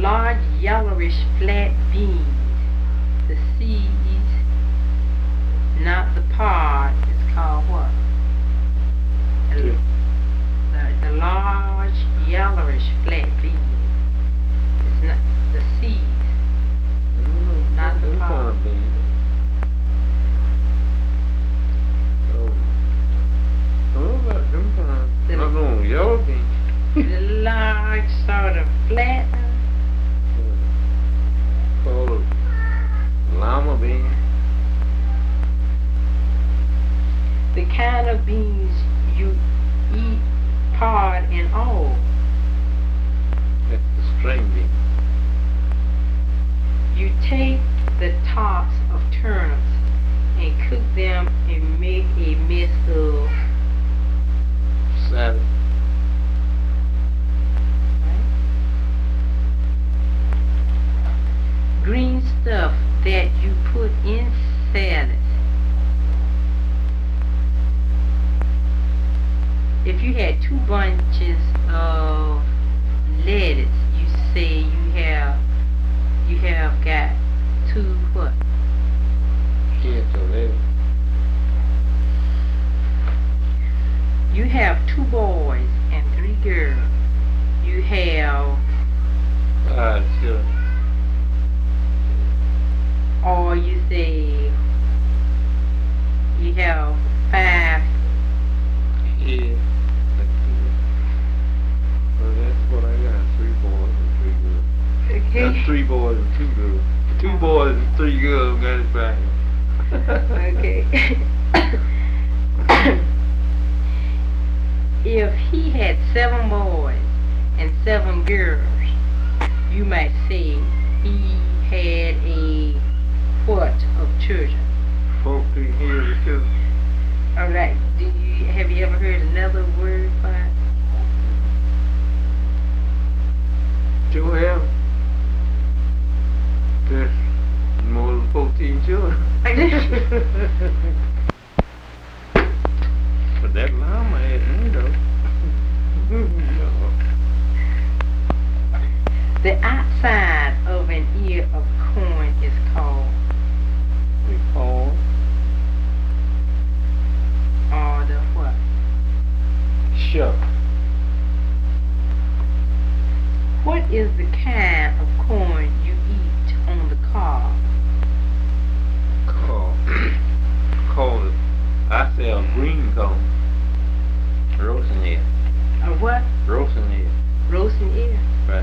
large yellowish flat beans. The seeds, not the pod, is called what? Okay. The large yellowish flat beans. It's not the seeds, not the Them pod. kind of beans. Oh. Oh, about them kind. The- Not no yellow beans. The large sort of flat. Called llama beans. The kind of beans you eat pod and all. That's the string bean. You take the tops of turnips and cook them and make a mess of Salad. green stuff that you put in salads. If you had two bunches of lettuce, you say you have got two what? Heads of lettuce. You have two boys and three girls. You have, Sure. or you say you have 5. Yeah. Well, that's what I got. 3 boys and 3 girls. Okay. Got 3 boys and 2 girls. 2 boys and 3 girls got it back. Okay. If he had 7 boys and 7 girls, you might say he had a what of children? 14 years or two. All right. Have you ever heard another word for it? You have there's more than 14 children. But that llama had me though. The outside of an ear of corn is called, We call or the what? shuck. What is the kind of corn you eat on the cob? Call it. I sell green corn. Roasting it. A what? Roasting it. Roasting ear. Right.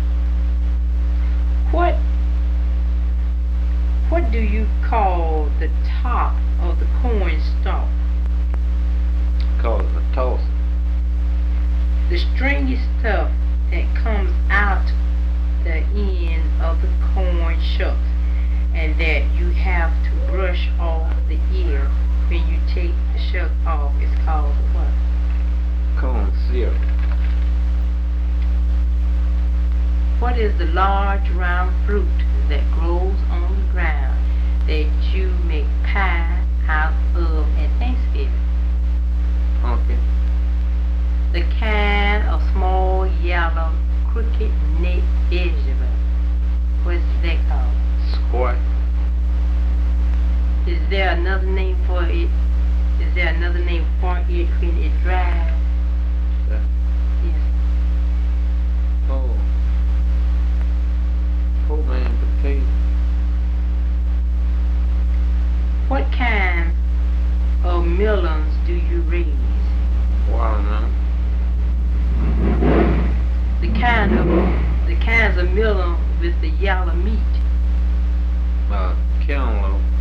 What do you call the top of the corn stalk? Call it a toss. The stringy stuff that comes out the end of the corn shucks and that you have to brush off the ear when you take the shuck off is called what? Corn syrup. What is the large round fruit that grows on the ground that you make pie out of at Thanksgiving? Pumpkin. The kind of small yellow crooked neck vegetable. What's that called? Squash. Is there another name for it? Is there another name for it when it dries? Yeah. Yes. Oh. Poor man potato. What kind of melons do you raise? Watermelon. The kinds of melon with the yellow meat. Cantaloupe.